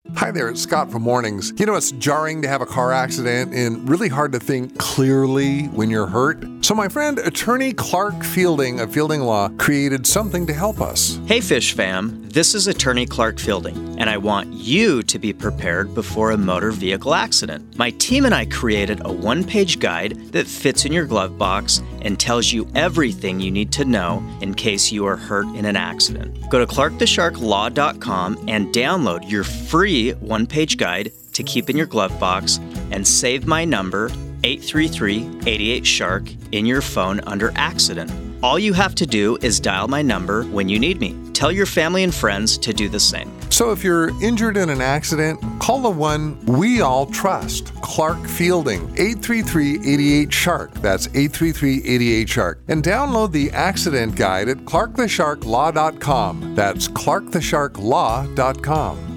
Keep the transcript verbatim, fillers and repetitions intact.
Hi there, it's Scott from Mornings. You know, it's jarring to have a car accident and really hard to think clearly when you're hurt. So my friend, attorney Clark Fielding of Fielding Law, created something to help us. Hey Fish Fam, this is attorney Clark Fielding, and I want you to be prepared before a motor vehicle accident. My team and I created a one-page guide that fits in your glove box and tells you everything you need to know in case you are hurt in an accident. Go to clark the shark law dot com and download your free one-page guide to keep in your glove box and save my number, eight three three, eight eight, shark, in your phone under accident. All you have to do is dial my number when you need me. Tell your family and friends to do the same. So if you're injured in an accident, call the one we all trust, Clark Fielding, eight three three, eight eight, shark. That's eight three three, eight eight, shark. And download the accident guide at clark the shark law dot com. That's clark the shark law dot com.